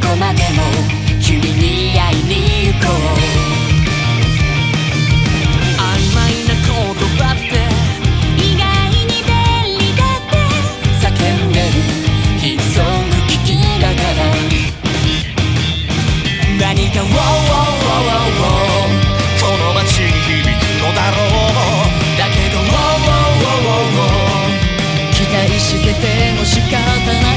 こまでも君に会いに行こう。曖昧な言葉って意外に便利だって叫んでるヒットソング聴きながら何か「ウォーウォーウォーウォー」この街に響くのだろう。だけど「ウォーウォーウォーウォーウォー」期待してても仕方ない。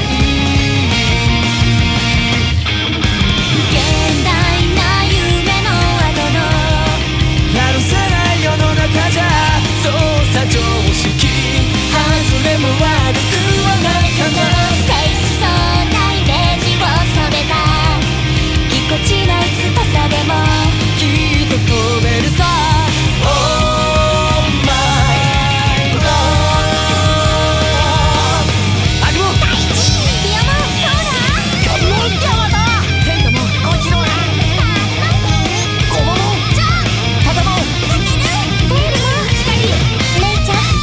現代な夢の後のやるせない世の中じゃそうさ常識外れも悪くはないかな。最初そうなイメージを染めたぎこちない翼でもきっと飛べるさ。Oh my love ありも大地ピアノそうだカブロン山だテントもゴジロラ小物じゃパタもかけるテールも光レイちゃん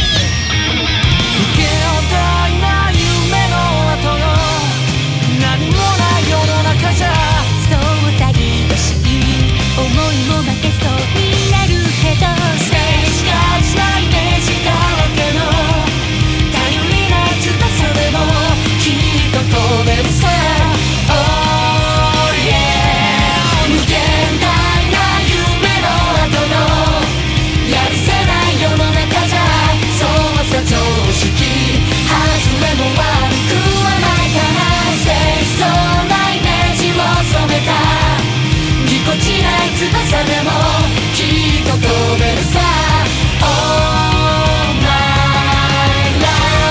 現代な夢の後の何もない世の中じゃそうさぎとしい思いも負けそうになるけど静止化したイメージだらけの頼りない翼でもきっと飛べるさ。Oh yeah 無限大な夢の後のやるせない世の中じゃそうさ常識外れも悪くはないかな。清楚なイメージを染めたぎこちない翼でもきっと飛べるさ。Oh my love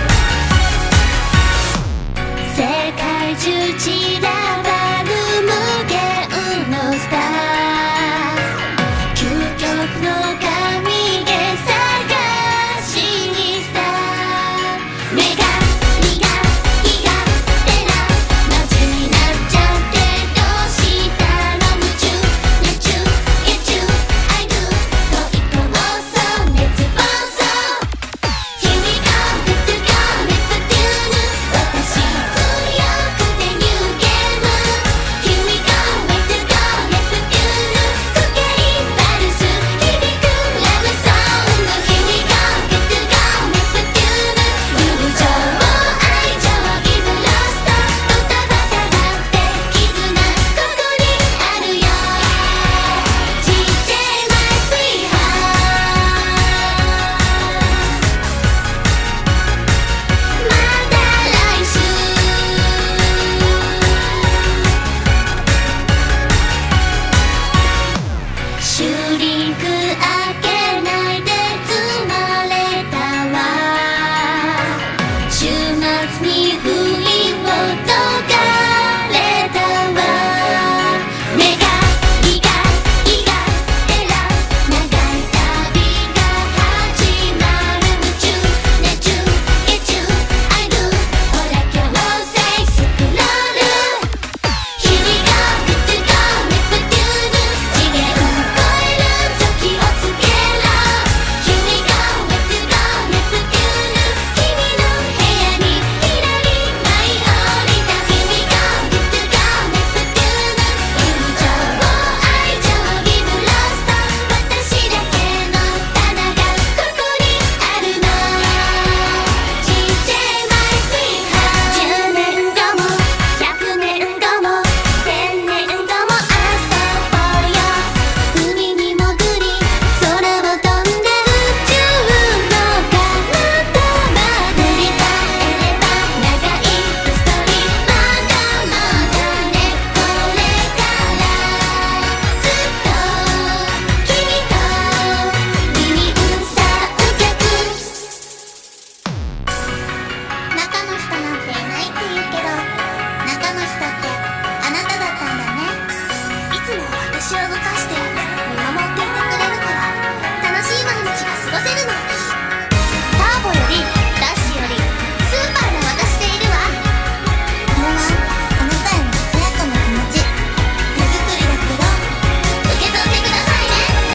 世界中散らばる足を動かして